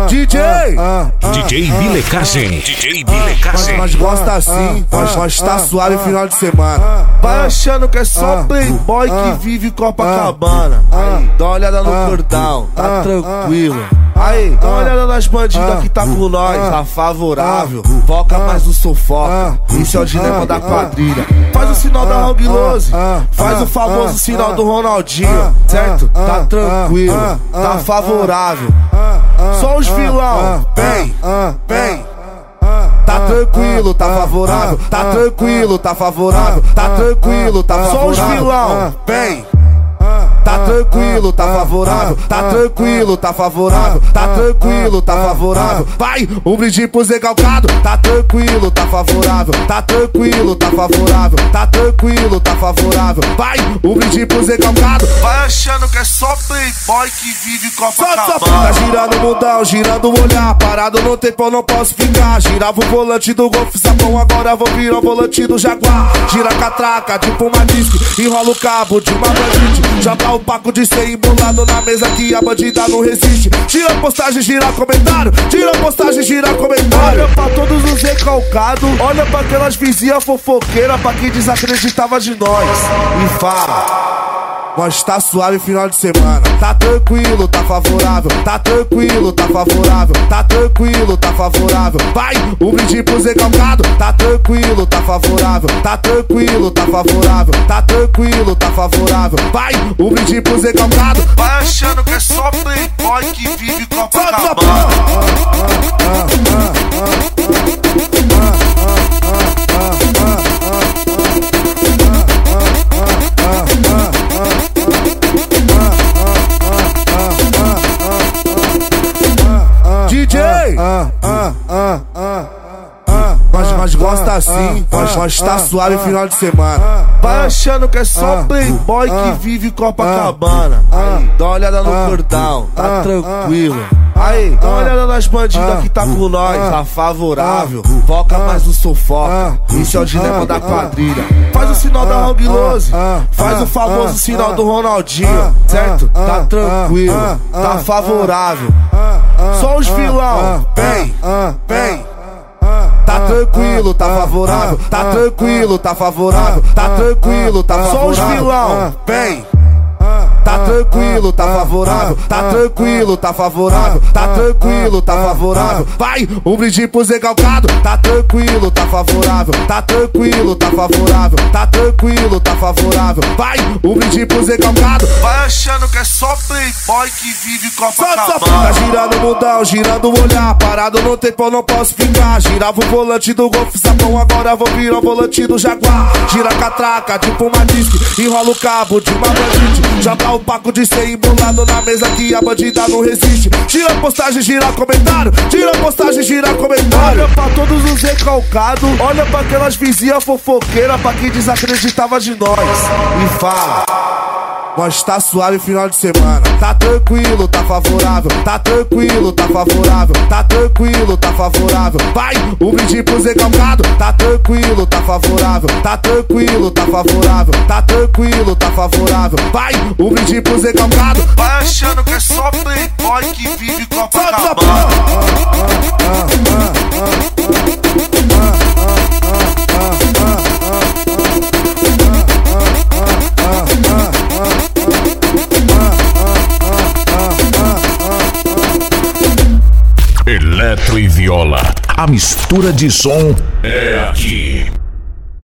DJ Bilecagem. DJ Bilecagem. Mas gosta assim, mas tá suave final de semana. Vai achando que é só playboy que vive Copacabana. Dá uma olhada no cordão, tá tranquilo. Aí, dá uma olhada nas bandidas que tá com nós, tá favorável. Foca mais no sofoca, isso é o dilema da quadrilha. Faz o sinal da Hong Lose, faz o famoso sinal do Ronaldinho, certo? Tá tranquilo, tá favorável. Só os vilão, vem. Tá tranquilo, tá favorável. Tá tranquilo, tá favorável. Tá tranquilo, tá favorável. Só os vilão, vem. Tá tranquilo, tá favorável. Tá tranquilo, tá favorável. Tá tranquilo, tá favorável. Vai, um brinde pro Zé Calcado. Tá tranquilo, tá favorável. Tá tranquilo, tá favorável. Tá tranquilo, tá favorável. Vai, um brinde pro Zé Calcado. Vai achando que é só playboy que vive Copacabana. Tá girando o mundão, girando o olhar. Parado no tempo, não posso ficar. Girava o volante do Golf Sapão, agora vou virar o volante do Jaguar. Gira a catraca, tipo uma disque. Enrola o cabo de uma bandite. Joga o paco de 100 embolado na mesa que a bandida não resiste. Tira postagem, gira comentário. Tira postagem, gira comentário. Olha pra todos os recalcados, olha pra aquelas vizinhas fofoqueiras, pra quem desacreditava de nós. E fala, mas tá suave final de semana. Tá tranquilo, tá favorável. Tá tranquilo, tá favorável. Tá tranquilo, tá favorável. Vai, um brinde pro Zé Calcado. Tá tranquilo, tá favorável. Tá tranquilo, tá favorável. Tá tranquilo, tá favorável. Vai, um brinde pro Zé Calcado. Vai achando que é só playboy que vive Copacabana. Mas gosta assim, mas tá suave final de semana. Vai achando que é só playboy que vive Copacabana. Dá uma olhada no cordão, tá tranquilo. Aí, dá uma olhada nas bandidas que tá com nós, tá favorável. Foca mais no sofoca, isso é o dilema da quadrilha. Faz o sinal da Hong Lose, faz o famoso sinal do Ronaldinho, certo? Tá tranquilo, tá favorável. Só os vilão, vem. Tá tranquilo, tá favorável. Tá tranquilo, tá favorável. Tá tranquilo, tá favorável. Só os vilão, vem. Tá tranquilo, tá favorável. Tá tranquilo, tá favorável. Tá tranquilo, tá favorável. Vai, um brinde pro Zé Calcado. Tá tranquilo, tá favorável. Tá tranquilo, tá favorável. Tá tranquilo, tá favorável. Vai, um brinde pro Zé Calcado. Vai achando que é só playboy que vive Copacabana. Tá girando o mundão, girando o olhar. Parado no tempo, não posso ficar. Girava o volante do Golf Sapão, agora vou virar o volante do Jaguar. Gira a catraca, tipo uma disque. Enrola o cabo de uma bandite. Joga o paco de 100 embolado na mesa que a bandida não resiste. Tira postagem, gira comentário. Tira postagem, gira comentário. Olha pra todos os recalcados, olha pra aquelas vizinhas fofoqueiras, pra quem desacreditava de nós. E fala, mas tá suave final de semana. Tá tranquilo, tá favorável. Tá tranquilo, tá favorável. Tá tranquilo, tá favorável. Vai, um brinde pro Zé Calcado. Tá tranquilo, tá favorável. Tá tranquilo, tá favorável. Tá tranquilo, tá favorável. Vai, um brinde pro Zé Calcado. Vai achando que é só playboy que vive Copacabana. Eletro e viola. A mistura de som é aqui.